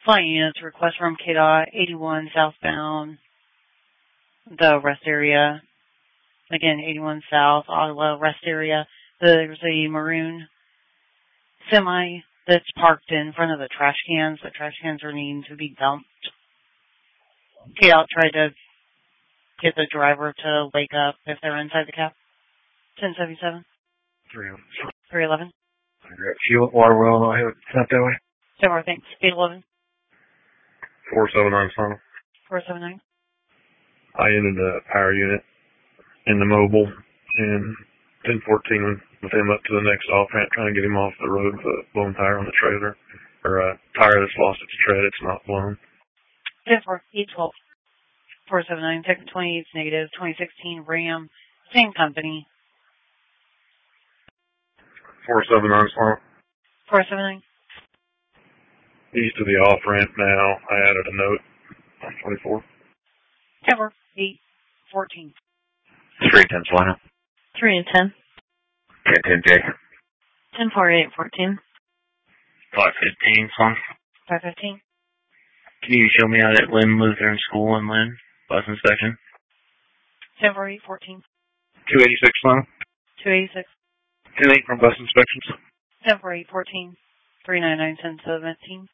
Flight units request from KDOT 81 southbound, the rest area. Again, 81 south, Ottawa rest area. There's a maroon semi that's parked in front of the trash cans. The trash cans are needing to be dumped. KDOT tried to get the driver to wake up if they're inside the cab. 1077. 311. I got fuel at water well, I'll have it sent that way. 7 thanks. 811. 479 final. 479. I entered the power unit in the mobile and 1014 with him up to the next off ramp trying to get him off the road with a blown tire on the trailer. Or a tire that's lost its tread, it's not blown. 10-4, 812. 479, second 28 is negative. 2016 Ram, same company. 479 final. 479. East of the off ramp now, I added a note on 24. 10-4, 814. 310 final. 3 and 10. 10-10 J. 10-4, 814. 515 final. 515. Can you show me out at Lynn Lutheran School in Lynn? Bus inspection. 10-4, 814. 286 final. 286. 10-8 from bus inspections. 10-4, 814. 399, 1017.